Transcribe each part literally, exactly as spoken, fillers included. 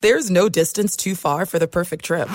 There's no distance too far for the perfect trip.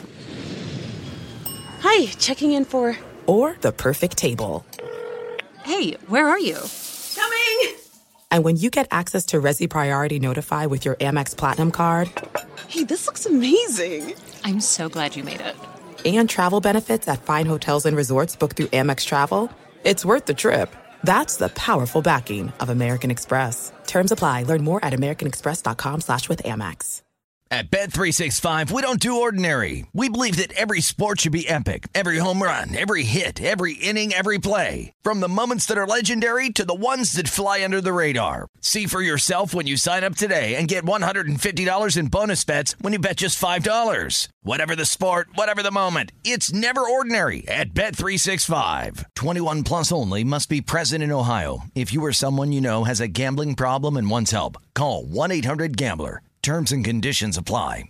Hi, checking in for... Or the perfect table. Hey, where are you? Coming! And when you get access to Resi Priority Notify with your Amex Platinum card... Hey, this looks amazing. I'm so glad you made it. And travel benefits at fine hotels and resorts booked through Amex Travel, it's worth the trip. That's the powerful backing of American Express. Terms apply. Learn more at americanexpress.com slash with Amex. At Bet three sixty-five, we don't do ordinary. We believe that every sport should be epic. Every home run, every hit, every inning, every play. From the moments that are legendary to the ones that fly under the radar. See for yourself when you sign up today and get one hundred fifty dollars in bonus bets when you bet just five dollars. Whatever the sport, whatever the moment, it's never ordinary at Bet three sixty-five. twenty-one plus only. Must be present in Ohio. If you or someone you know has a gambling problem and wants help, call one eight hundred gambler. Terms and conditions apply.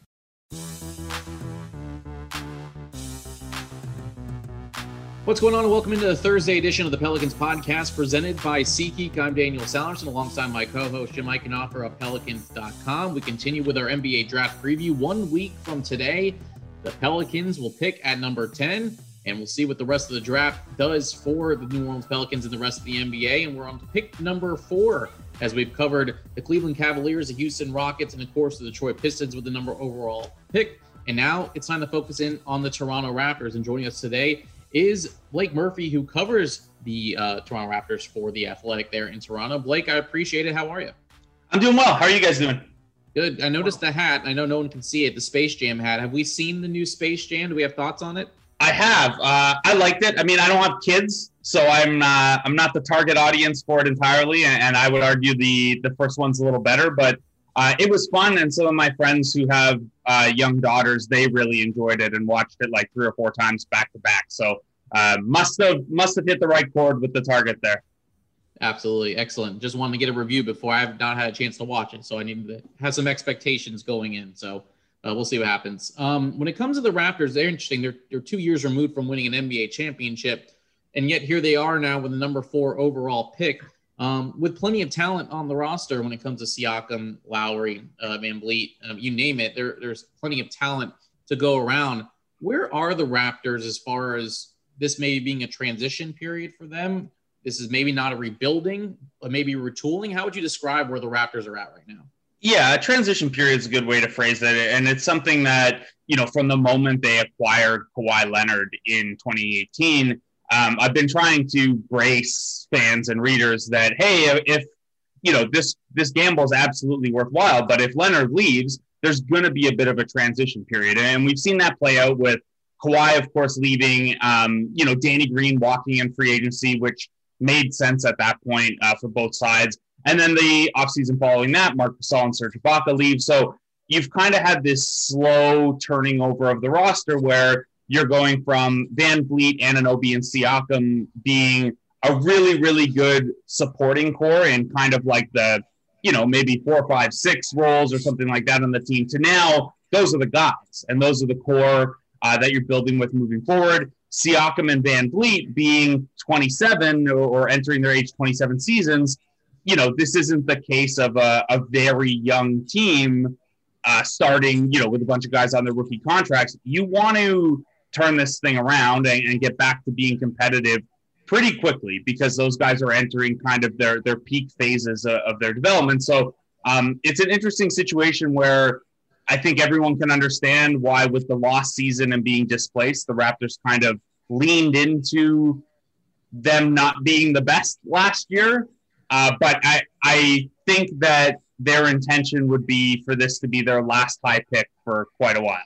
What's going on, and welcome into the Thursday edition of the Pelicans podcast presented by SeatGeek. I'm Daniel Sallerson alongside my co-host Jim Eichenhofer of Pelicans dot com. We continue with our N B A draft preview. One week from today, the Pelicans will pick at number ten, and we'll see what the rest of the draft does for the New Orleans Pelicans and the rest of the N B A. And we're on to pick number four, as we've covered the Cleveland Cavaliers, the Houston Rockets, and of course the Detroit Pistons with the number overall pick. And now it's time to focus in on the Toronto Raptors. And joining us today is Blake Murphy, who covers the uh, Toronto Raptors for The Athletic there in Toronto. Blake, I appreciate it. How are you? I'm doing well. How are you guys doing? Good. I noticed the hat. I know no one can see it, the Space Jam hat. Have we seen the new Space Jam? Do we have thoughts on it? I have. Uh, I liked it. I mean, I don't have kids, so I'm uh, I'm not the target audience for it entirely, and, and I would argue the the first one's a little better. But uh, it was fun, and some of my friends who have uh, young daughters, they really enjoyed it and watched it like three or four times back to back. So uh, must have must have hit the right chord with the target there. Absolutely. Excellent. Just wanted to get a review before. I have not had a chance to watch it, so I need to have some expectations going in. So Uh, we'll see what happens. Um, when it comes to the Raptors, they're interesting. They're, they're two years removed from winning an N B A championship, and yet here they are now with the number four overall pick, um, with plenty of talent on the roster when it comes to Siakam, Lowry, uh, Van Vliet, um, you name it. There, there's plenty of talent to go around. Where are the Raptors as far as this maybe being a transition period for them? This is maybe not a rebuilding, but maybe retooling. How would you describe where the Raptors are at right now? Yeah, a transition period is a good way to phrase it. And it's something that, you know, from the moment they acquired Kawhi Leonard in twenty eighteen, um, I've been trying to brace fans and readers that, hey, if, you know, this, this gamble is absolutely worthwhile, but if Leonard leaves, there's going to be a bit of a transition period. And we've seen that play out with Kawhi, of course, leaving, um, you know, Danny Green walking in free agency, which made sense at that point uh, for both sides. And then the offseason following that, Marc Gasol and Serge Ibaka leave. So you've kind of had this slow turning over of the roster where you're going from Van Vliet, Anunoby, and Siakam being a really, really good supporting core and kind of like the, you know, maybe four, five, six roles or something like that on the team to now those are the guys and those are the core uh, that you're building with moving forward. Siakam and Van Vliet being twenty-seven or, or entering their age twenty-seven seasons. You know, this isn't the case of a, a very young team uh, starting, you know, with a bunch of guys on their rookie contracts. You want to turn this thing around and, and get back to being competitive pretty quickly because those guys are entering kind of their, their peak phases of, of their development. So um, it's an interesting situation where I think everyone can understand why with the lost season and being displaced, the Raptors kind of leaned into them not being the best last year. Uh, but I, I think that their intention would be for this to be their last high pick for quite a while.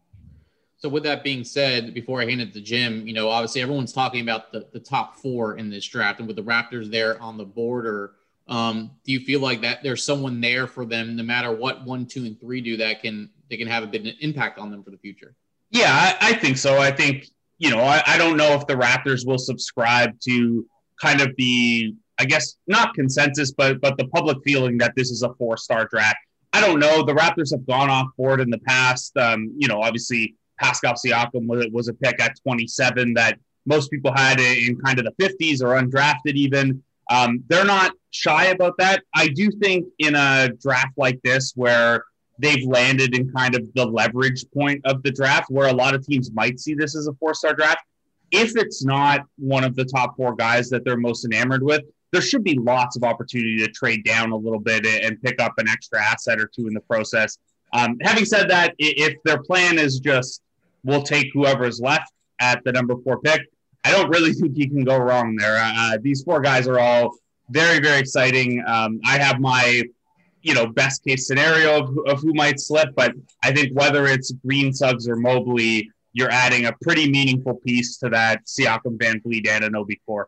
So with that being said, before I hand it to Jim, you know, obviously everyone's talking about the, the top four in this draft, and with the Raptors there on the border, um, do you feel like that there's someone there for them, no matter what one, two, and three do, that can they can have a bit of an impact on them for the future? Yeah, I, I think so. I think, you know, I, I don't know if the Raptors will subscribe to kind of the, I guess, not consensus, but but the public feeling that this is a four-star draft. I don't know. The Raptors have gone off board in the past. Um, you know, obviously Pascal Siakam was, was a pick at twenty-seven that most people had in kind of the fifties or undrafted even. Um, they're not shy about that. I do think in a draft like this where they've landed in kind of the leverage point of the draft where a lot of teams might see this as a four-star draft. If it's not one of the top four guys that they're most enamored with, there should be lots of opportunity to trade down a little bit and pick up an extra asset or two in the process. Um, having said that, if their plan is just, we'll take whoever is left at the number four pick, I don't really think you can go wrong there. Uh, these four guys are all very, very exciting. Um, I have my, you know, best case scenario of, of who might slip, but I think whether it's Green, Suggs, or Mobley, you're adding a pretty meaningful piece to that Siakam, Van Vliet, Anunoby core.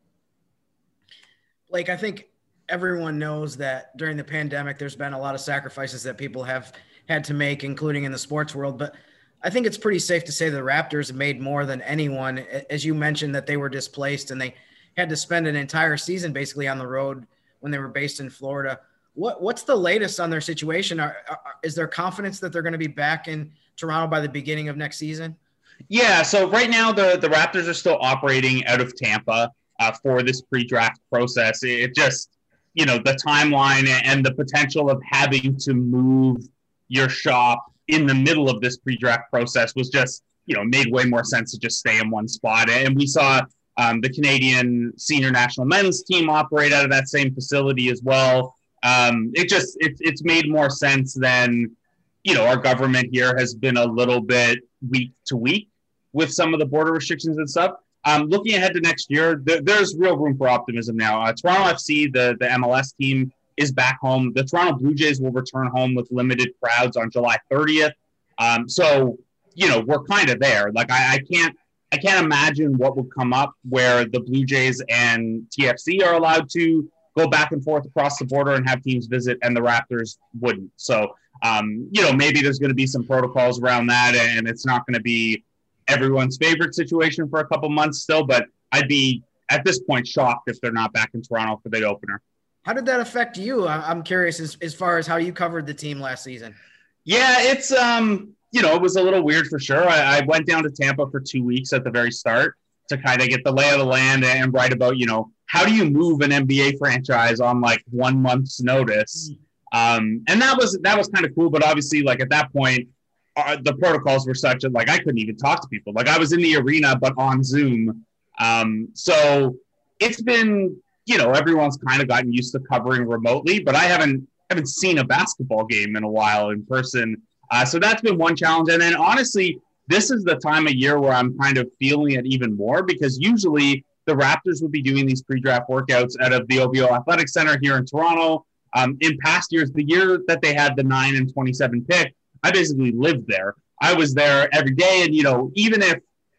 Blake, I think everyone knows that during the pandemic, there's been a lot of sacrifices that people have had to make, including in the sports world. But I think it's pretty safe to say the Raptors made more than anyone. As you mentioned, that they were displaced and they had to spend an entire season basically on the road when they were based in Florida. What What's the latest on their situation? Are, are, is there confidence that they're going to be back in Toronto by the beginning of next season? Yeah, so right now the, the Raptors are still operating out of Tampa uh, for this pre-draft process. It just, you know, the timeline and the potential of having to move your shop in the middle of this pre-draft process was just, you know, made way more sense to just stay in one spot. And we saw um, the Canadian senior national men's team operate out of that same facility as well. Um, it just, it, it's made more sense than, you know, our government here has been a little bit week to week with some of the border restrictions and stuff. Um, looking ahead to next year, th- there's real room for optimism now. Uh, Toronto F C, the, the M L S team, is back home. The Toronto Blue Jays will return home with limited crowds on July thirtieth. Um, so, you know, we're kind of there. Like, I, I can't, I can't imagine what would come up where the Blue Jays and T F C are allowed to go back and forth across the border and have teams visit, and the Raptors wouldn't. So, um, you know, maybe there's going to be some protocols around that, and it's not going to be everyone's favorite situation for a couple months still, but I'd be, at this point, shocked if they're not back in Toronto for the opener. How did that affect you? I'm curious as, as far as how you covered the team last season. Yeah, it's, um, you know, it was a little weird for sure. I, I went down to Tampa for two weeks at the very start to kind of get the lay of the land and write about, you know, how do you move an N B A franchise on like one month's notice? Um, and that was, that was kind of cool. But obviously, like at that point, uh, the protocols were such that like I couldn't even talk to people. Like I was in the arena, but on Zoom. Um, so it's been, you know, everyone's kind of gotten used to covering remotely, but I haven't haven't seen a basketball game in a while in person. Uh, so that's been one challenge. And then honestly, this is the time of year where I'm kind of feeling it even more, because usually the Raptors would be doing these pre-draft workouts out of the O V O Athletic Center here in Toronto. Um, in past years, the year that they had the nine and twenty-seven pick, I basically lived there. I was there every day. And, you know, even if,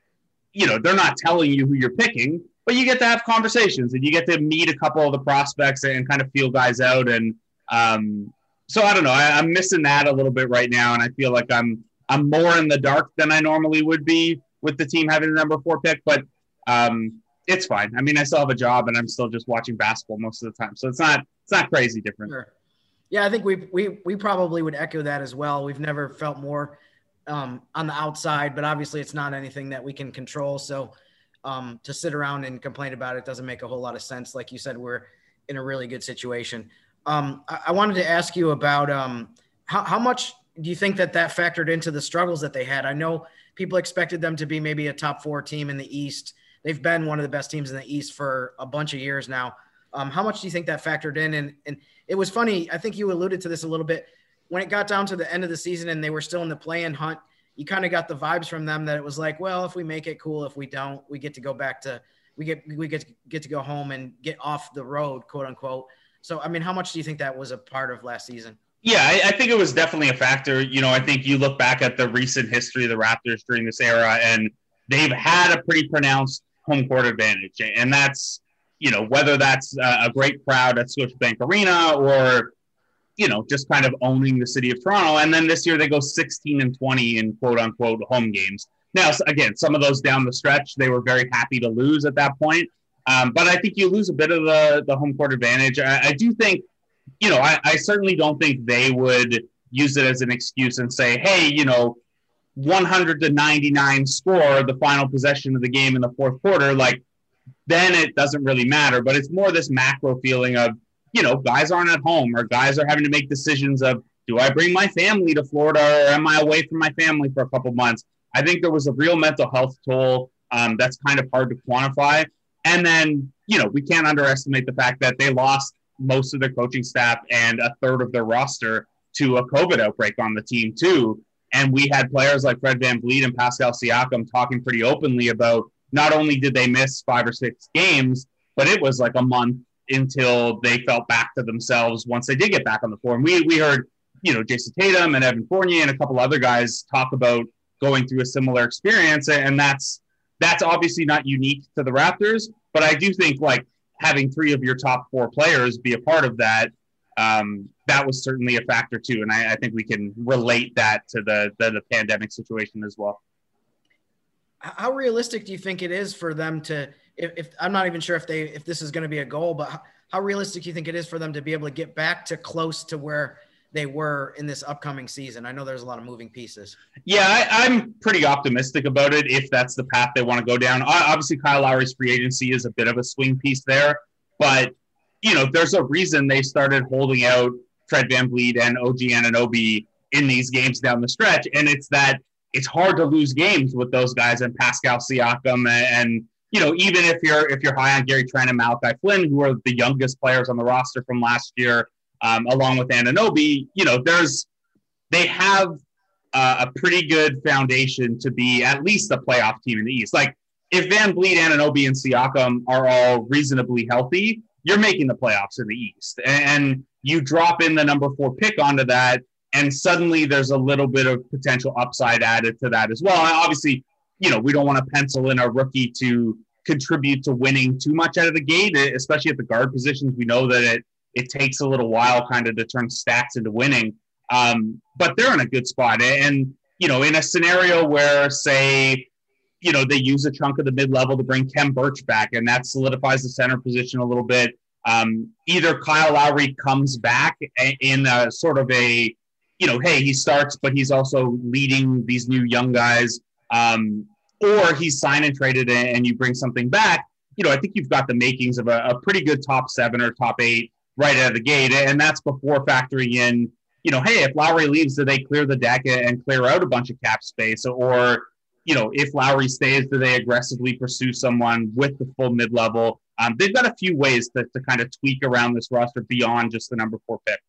you know, they're not telling you who you're picking, but you get to have conversations and you get to meet a couple of the prospects and kind of feel guys out. And um, so I don't know, I, I'm missing that a little bit right now. And I feel like I'm, I'm more in the dark than I normally would be with the team having the number four pick, but um, it's fine. I mean, I still have a job and I'm still just watching basketball most of the time. So it's not, it's not crazy different. Sure. Yeah. I think we, we, we probably would echo that as well. We've never felt more um, on the outside, but obviously it's not anything that we can control. So Um, to sit around and complain about it doesn't make a whole lot of sense. Like you said, we're in a really good situation. Um, I, I wanted to ask you about um, how, how much do you think that that factored into the struggles that they had? I know people expected them to be maybe a top four team in the East. They've been one of the best teams in the East for a bunch of years now. Um, how much do you think that factored in? And, and it was funny. I think you alluded to this a little bit when it got down to the end of the season and they were still in the play-in hunt. You kind of got the vibes from them that it was like, well, if we make it, cool. If we don't, we get to go back to, we get, we get to get to go home and get off the road, quote unquote. So, I mean, how much do you think that was a part of last season? Yeah, I, I think it was definitely a factor. You know, I think you look back at the recent history of the Raptors during this era, and they've had a pretty pronounced home court advantage. And that's, you know, whether that's a great crowd at Scotiabank Arena or, you know, just kind of owning the city of Toronto. And then this year they go sixteen and twenty in quote unquote home games. Now, again, some of those down the stretch, they were very happy to lose at that point. Um, but I think you lose a bit of the, the home court advantage. I, I do think, you know, I, I certainly don't think they would use it as an excuse and say, hey, you know, one hundred to ninety-nine score, the final possession of the game in the fourth quarter. Like, then it doesn't really matter. But it's more this macro feeling of, you know, guys aren't at home or guys are having to make decisions of, Do I bring my family to Florida, or am I away from my family for a couple months? I think there was a real mental health toll um, that's kind of hard to quantify. And then, you know, we can't underestimate the fact that they lost most of their coaching staff and a third of their roster to a COVID outbreak on the team too. And we had players like Fred VanVleet and Pascal Siakam talking pretty openly about not only did they miss five or six games, but it was like a month until they felt back to themselves once they did get back on the floor. And we we heard, you know, Jason Tatum and Evan Fournier and a couple other guys talk about going through a similar experience. And that's that's obviously not unique to the Raptors, but I do think like having three of your top four players be a part of that, um, that was certainly a factor too. And I, I think we can relate that to the, the the pandemic situation as well. How realistic do you think it is for them to, if, if I'm not even sure if they, if this is going to be a goal, but how, how realistic do you think it is for them to be able to get back to close to where they were in this upcoming season? I know there's a lot of moving pieces. Yeah, I, I'm pretty optimistic about it if that's the path they want to go down. Obviously, Kyle Lowry's free agency is a bit of a swing piece there, but you know, there's a reason they started holding out Fred VanVleet and O G Anunoby in these games down the stretch, and it's that it's hard to lose games with those guys and Pascal Siakam and, and you know, even if you're if you're high on Gary Trent and Malachi Flynn, who are the youngest players on the roster from last year, um, along with Anunoby, you know, there's they have uh, a pretty good foundation to be at least a playoff team in the East. Like if VanVleet, Anunoby, and Siakam are all reasonably healthy, you're making the playoffs in the East, and you drop in the number four pick onto that, and suddenly there's a little bit of potential upside added to that as well. Obviously, you know, we don't want to pencil in a rookie to contribute to winning too much out of the gate, especially at the guard positions. We know that it it takes a little while kind of to turn stats into winning, um, but they're in a good spot. And, you know, in a scenario where, say, you know, they use a chunk of the mid-level to bring Khem Birch back, and that solidifies the center position a little bit. Um, either Kyle Lowry comes back in a sort of a, you know, hey, he starts, but he's also leading these new young guys, um, or he's signed and traded and you bring something back. You know, I think you've got the makings of a, a pretty good top seven or top eight right out of the gate, and that's before factoring in, you know, hey, if Lowry leaves, do they clear the deck and clear out a bunch of cap space, or you know, if Lowry stays, do they aggressively pursue someone with the full mid-level? Um, they've got a few ways to, to kind of tweak around this roster beyond just the number four pick.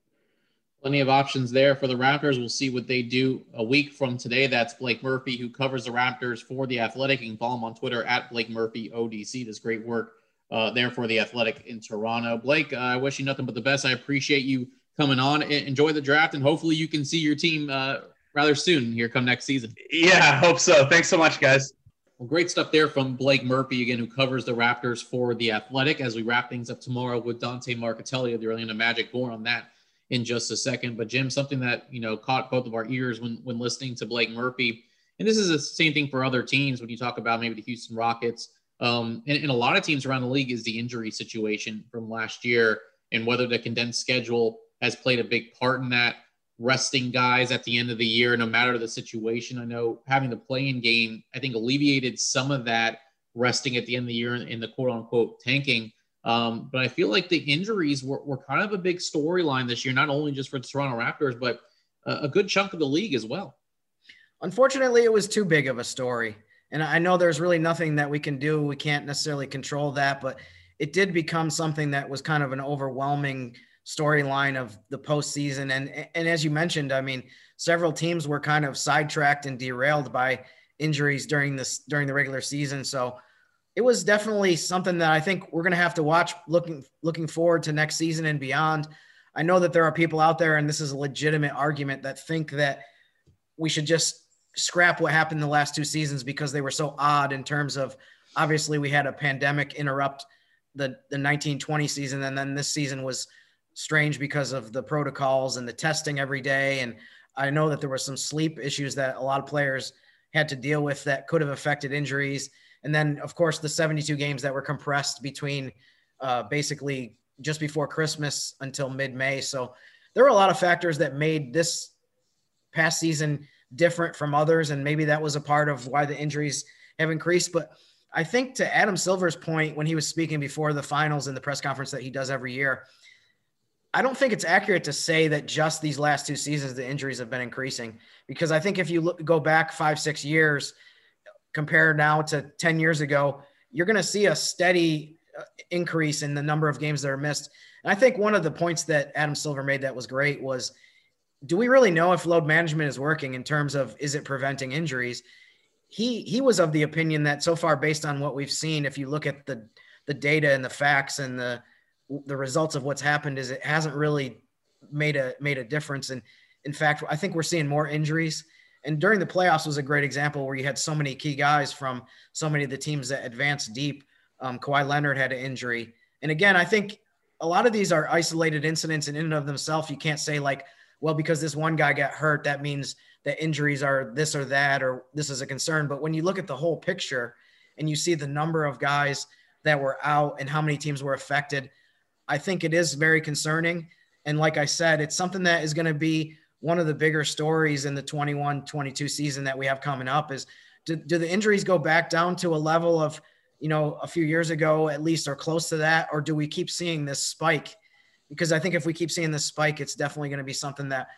Plenty of options there for the Raptors. We'll see what they do a week from today. That's Blake Murphy, who covers the Raptors for The Athletic. You can follow him on Twitter at Blake Murphy O D C. Does great work uh, there for The Athletic in Toronto. Blake, uh, I wish you nothing but the best. I appreciate you coming on. Enjoy the draft, and hopefully you can see your team uh, rather soon here come next season. Yeah, I hope so. Thanks so much, guys. Well, great stuff there from Blake Murphy, again, who covers the Raptors for The Athletic, as we wrap things up tomorrow with Dante Marchitelli of the Orlando Magic. More on that in just a second. But Jim, something that, you know, caught both of our ears when, when listening to Blake Murphy, and this is the same thing for other teams when you talk about maybe the Houston Rockets, um, and, and a lot of teams around the league, is the injury situation from last year and whether the condensed schedule has played a big part in that. Resting guys at the end of the year, no matter the situation. I know having the play-in game, I think, alleviated some of that resting at the end of the year in, in the quote-unquote tanking. Um, but I feel like the injuries were, were kind of a big storyline this year, not only just for the Toronto Raptors, but a, a good chunk of the league as well. Unfortunately, it was too big of a story. And I know there's really nothing that we can do. We can't necessarily control that, but it did become something that was kind of an overwhelming storyline of the postseason. And, and as you mentioned, I mean, several teams were kind of sidetracked and derailed by injuries during this, during the regular season. So it was definitely something that I think we're going to have to watch looking, looking forward to next season and beyond. I know that there are people out there, and this is a legitimate argument, that think that we should just scrap what happened the last two seasons because they were so odd in terms of, obviously we had a pandemic interrupt the, the nineteen twenty season. And then this season was strange because of the protocols and the testing every day. And I know that there were some sleep issues that a lot of players had to deal with that could have affected injuries. And then of course the seventy-two games that were compressed between uh, basically just before Christmas until mid-May. So there were a lot of factors that made this past season different from others. And maybe that was a part of why the injuries have increased. But I think to Adam Silver's point, when he was speaking before the finals in the press conference that he does every year, I don't think it's accurate to say that just these last two seasons, the injuries have been increasing, because I think if you look, go back five, six years, compare now to ten years ago, you're going to see a steady increase in the number of games that are missed. And I think one of the points that Adam Silver made that was great was, do we really know if load management is working in terms of, is it preventing injuries? He, he was of the opinion that so far, based on what we've seen, if you look at the, the data and the facts and the, the results of what's happened, is it hasn't really made a, made a difference. And in fact, I think we're seeing more injuries. And during the playoffs was a great example where you had so many key guys from so many of the teams that advanced deep. Um, Kawhi Leonard had an injury. And again, I think a lot of these are isolated incidents, and in and of themselves, you can't say like, well, because this one guy got hurt, that means that injuries are this or that, or this is a concern. But when you look at the whole picture and you see the number of guys that were out and how many teams were affected, I think it is very concerning. And like I said, it's something that is going to be one of the bigger stories in the twenty-one twenty-two season that we have coming up is, do, do the injuries go back down to a level of, you know, a few years ago, at least, or close to that? Or do we keep seeing this spike? Because I think if we keep seeing this spike, it's definitely going to be something that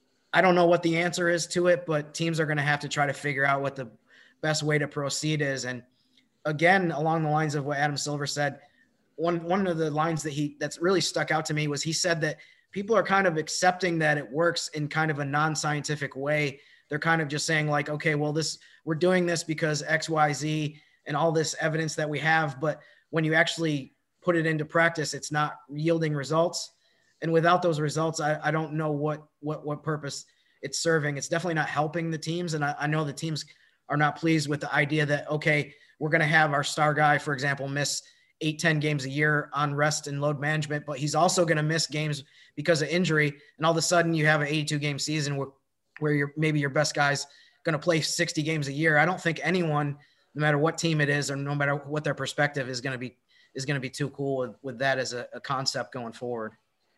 I don't know what the answer is to it, but teams are going to have to try to figure out what the best way to proceed is. And again, along the lines of what Adam Silver said, one, one of the lines that he, that's really stuck out to me was he said that people are kind of accepting that it works in kind of a non-scientific way. They're kind of just saying like, okay, well, this, we're doing this because X, Y, Z, and all this evidence that we have. But when you actually put it into practice, it's not yielding results. And without those results, I, I don't know what, what, what purpose it's serving. It's definitely not helping the teams. And I, I know the teams are not pleased with the idea that, okay, we're going to have our star guy, for example, miss eight, ten games a year on rest and load management, but he's also going to miss games because of injury. And all of a sudden you have an eighty-two game season where, where you're, maybe your best guy's going to play sixty games a year. I don't think anyone, no matter what team it is, or no matter what their perspective is going to be, is going to be too cool with, with that as a, a concept going forward.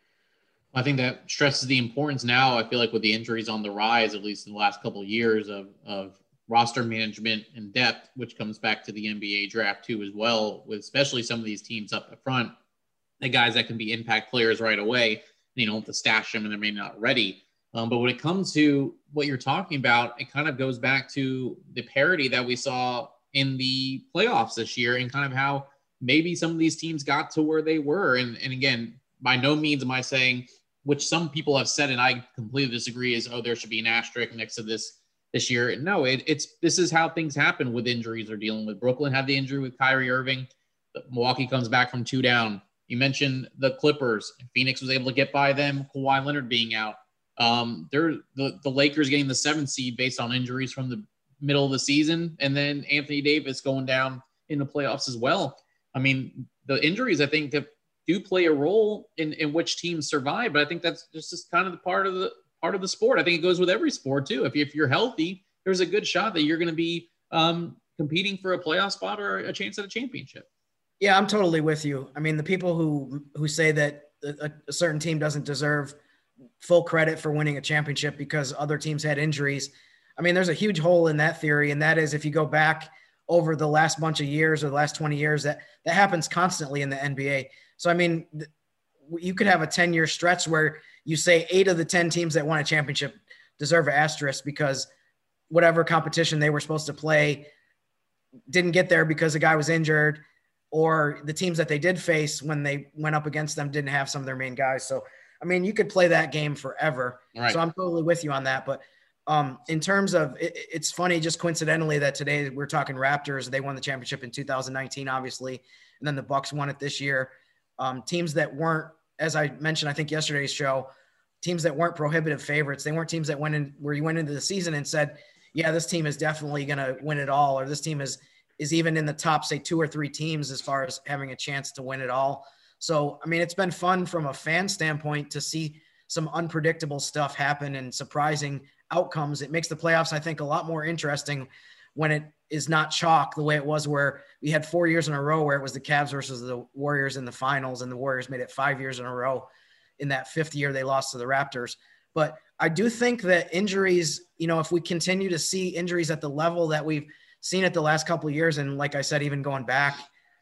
I think that stresses the importance now. I feel like with the injuries on the rise, at least in the last couple of years, of, of roster management and depth, which comes back to the N B A draft too, as well, with especially some of these teams up front, the guys that can be impact players right away, you know, to stash them and they're maybe not ready. Um, but when it comes to what you're talking about, it kind of goes back to the parity that we saw in the playoffs this year, and kind of how maybe some of these teams got to where they were. And, and again, by no means am I saying, which some people have said, and I completely disagree, is, oh, there should be an asterisk next to this this year. No, it, it's this is how things happen with injuries they're dealing with. Brooklyn had the injury with Kyrie Irving. Milwaukee comes back from two down. You mentioned the Clippers. Phoenix was able to get by them, Kawhi Leonard being out. Um, they're the, the Lakers getting the seventh seed based on injuries from the middle of the season, and then Anthony Davis going down in the playoffs as well. I mean, the injuries, I think, have, do play a role in, in which teams survive, but I think that's just, just kind of the part of the part of the sport. I think it goes with every sport too. If, you, if you're healthy, there's a good shot that you're going to be um, competing for a playoff spot or a chance at a championship. Yeah, I'm totally with you. I mean, the people who who say that a, a certain team doesn't deserve full credit for winning a championship because other teams had injuries, I mean, there's a huge hole in that theory, and that is if you go back over the last bunch of years or the last twenty years, that that happens constantly in the N B A. So, I mean, th- you could have a ten-year stretch where you say eight of the ten teams that won a championship deserve an asterisk because whatever competition they were supposed to play didn't get there because a guy was injured, or the teams that they did face when they went up against them didn't have some of their main guys. So, I mean, you could play that game forever. Right. So I'm totally with you on that. But um, in terms of it, it's funny, just coincidentally, that today we're talking Raptors. They won the championship in two thousand nineteen, obviously, and then the Bucks won it this year. Um, teams that weren't, as I mentioned, I think yesterday's show, teams that weren't prohibitive favorites. They weren't teams that went in where you went into the season and said, yeah, this team is definitely going to win it all, or this team is is even in the top, say, two or three teams as far as having a chance to win it all. So, I mean, it's been fun from a fan standpoint to see some unpredictable stuff happen and surprising outcomes. It makes the playoffs, I think, a lot more interesting when it is not chalk the way it was where we had four years in a row where it was the Cavs versus the Warriors in the finals, and the Warriors made it five years in a row. In that fifth year, they lost to the Raptors. But I do think that injuries, you know, if we continue to see injuries at the level that we've seen it the last couple of years, and like I said, even going back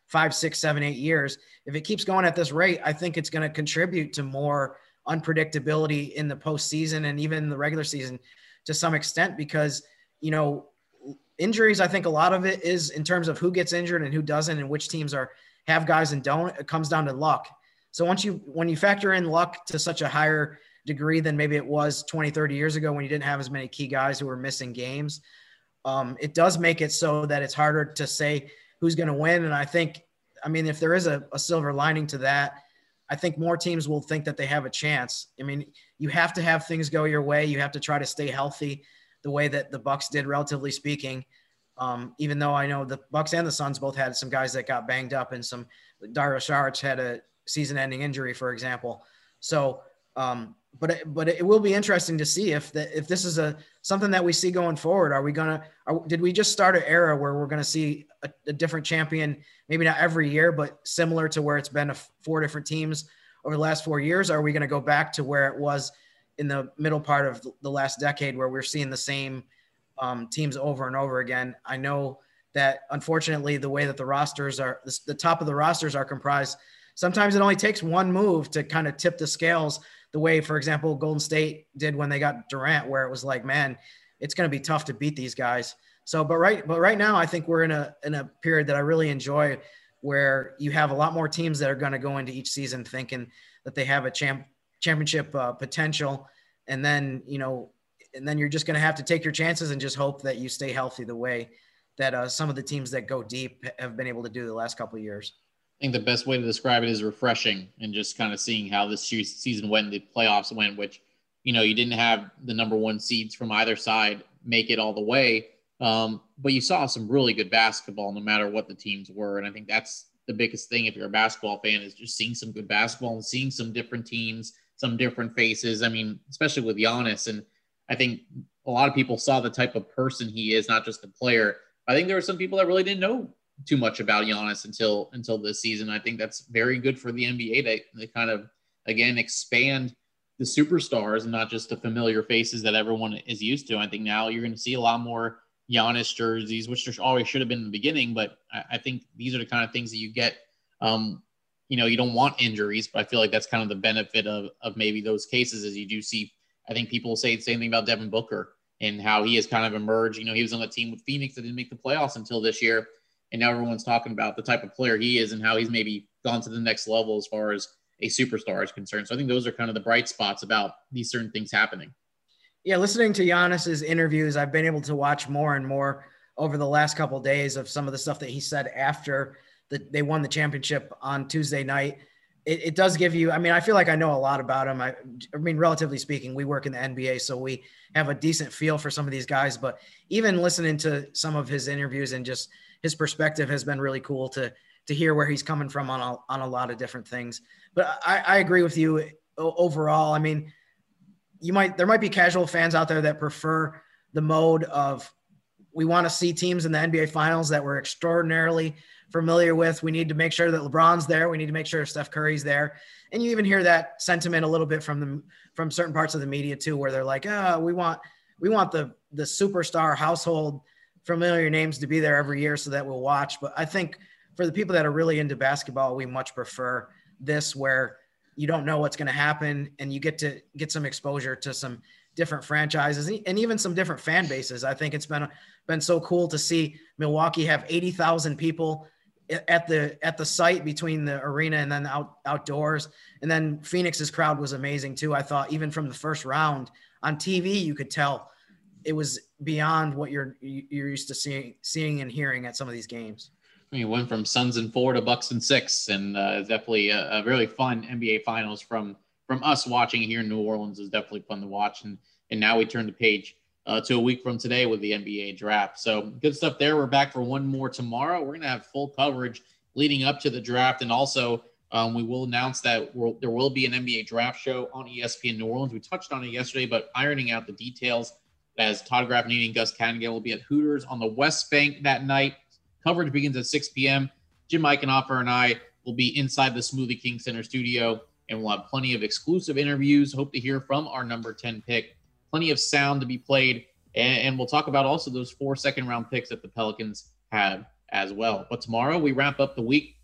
five, six, seven, eight years. If it keeps going at this rate, I think it's going to contribute to more unpredictability in the postseason and even the regular season to some extent, because, you know, injuries, I think a lot of it is in terms of who gets injured and who doesn't and which teams are have guys and don't. It comes down to luck. So once you, when you factor in luck to such a higher degree than maybe it was twenty, thirty years ago when you didn't have as many key guys who were missing games, um, it does make it so that it's harder to say who's going to win. And I think, I mean, if there is a, a silver lining to that, I think more teams will think that they have a chance. I mean, you have to have things go your way. You have to try to stay healthy the way that the Bucks did, relatively speaking. Um, even though I know the Bucks and the Suns both had some guys that got banged up, and some Dario Saric had a season-ending injury, for example. So, um, but it, but it will be interesting to see if the, if this is a something that we see going forward. Are we gonna? Are, did we just start an era where we're gonna see a, a different champion? Maybe not every year, but similar to where it's been a, four different teams over the last four years. Are we gonna go back to where it was in the middle part of the last decade, where we're seeing the same um, teams over and over again? I know that unfortunately the way that the rosters are, the, the top of the rosters are comprised, sometimes it only takes one move to kind of tip the scales the way, for example, Golden State did when they got Durant, where it was like, man, it's going to be tough to beat these guys. So, but right, but right now I think we're in a, in a period that I really enjoy, where you have a lot more teams that are going to go into each season thinking that they have a champ championship uh, potential. And then, you know, and then you're just going to have to take your chances and just hope that you stay healthy the way that uh, some of the teams that go deep have been able to do the last couple of years. I think the best way to describe it is refreshing, and just kind of seeing how this season went, the playoffs went, which, you know, you didn't have the number one seeds from either side make it all the way. Um, but you saw some really good basketball no matter what the teams were. And I think that's the biggest thing if you're a basketball fan, is just seeing some good basketball and seeing some different teams, some different faces. I mean, especially with Giannis. And I think a lot of people saw the type of person he is, not just a player. I think there were some people that really didn't know too much about Giannis until until this season. I think that's very good for the N B A to, to kind of, again, expand the superstars and not just the familiar faces that everyone is used to. I think now you're going to see a lot more Giannis jerseys, which there always should have been in the beginning, but I, I think these are the kind of things that you get. Um, you know, you don't want injuries, but I feel like that's kind of the benefit of of maybe those cases, is you do see, I think people say the same thing about Devin Booker and how he has kind of emerged. You know, he was on the team with Phoenix that didn't make the playoffs until this year. And now everyone's talking about the type of player he is and how he's maybe gone to the next level as far as a superstar is concerned. So I think those are kind of the bright spots about these certain things happening. Yeah, listening to Giannis's interviews, I've been able to watch more and more over the last couple of days of some of the stuff that he said after the, they won the championship on Tuesday night. It, it does give you, I mean, I feel like I know a lot about him. I, I mean, relatively speaking, we work in the N B A, so we have a decent feel for some of these guys. But even listening to some of his interviews and just his perspective has been really cool to to hear where he's coming from on a, on a lot of different things. But I, I agree with you overall. I mean, you might there might be casual fans out there that prefer the mode of, we want to see teams in the N B A finals that we're extraordinarily familiar with. We need to make sure that LeBron's there. We need to make sure Steph Curry's there. And you even hear that sentiment a little bit from the from certain parts of the media too, where they're like, oh, we want we want the the superstar household familiar names to be there every year so that we'll watch. But I think for the people that are really into basketball, we much prefer this, where you don't know what's going to happen and you get to get some exposure to some different franchises and even some different fan bases. I think it's been, been so cool to see Milwaukee have eighty thousand people at the, at the site between the arena and then out outdoors. And then Phoenix's crowd was amazing too. I thought even from the first round on T V, you could tell it was beyond what you're you're used to seeing seeing and hearing at some of these games. I mean, went from Suns and four to Bucks and six, and uh, it's definitely a, a really fun N B A Finals from from us watching here in New Orleans. Is definitely fun to watch, and and now we turn the page uh, to a week from today with the N B A draft. So good stuff there. We're back for one more tomorrow. We're gonna have full coverage leading up to the draft, and also um, we will announce that we'll, there will be an N B A draft show on E S P N New Orleans. We touched on it yesterday, but ironing out the details, as Todd Graffinini and Gus Kattengell will be at Hooters on the West Bank that night. Coverage begins at six p.m. Jim Eichenhofer and I will be inside the Smoothie King Center studio, and we'll have plenty of exclusive interviews. Hope to hear from our number ten pick. Plenty of sound to be played, and, and we'll talk about also those four second-round picks that the Pelicans have as well. But tomorrow we wrap up the week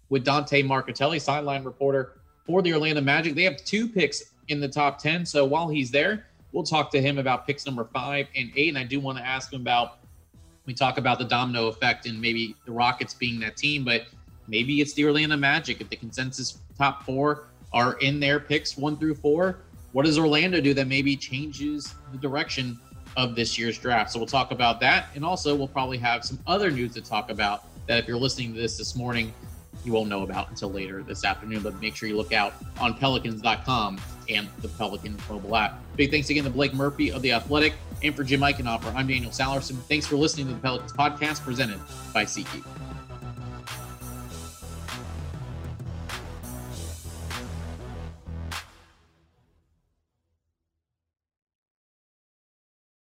with Dante Marchitelli, sideline reporter for the Orlando Magic. They have two picks in the top ten. So while he's there, we'll talk to him about picks number five and eight. And I do want to ask him about, we talk about the domino effect and maybe the Rockets being that team, but maybe it's the Orlando Magic. If the consensus top four are in their picks one through four, what does Orlando do that maybe changes the direction of this year's draft? So we'll talk about that. And also we'll probably have some other news to talk about that if you're listening to this this morning, you won't know about until later this afternoon, but make sure you look out on Pelicans dot com and the Pelicans mobile app. Big thanks again to Blake Murphy of The Athletic, and for Jim Eichenhofer, I'm Daniel Salerson. Thanks for listening to the Pelicans podcast presented by SeatGeek.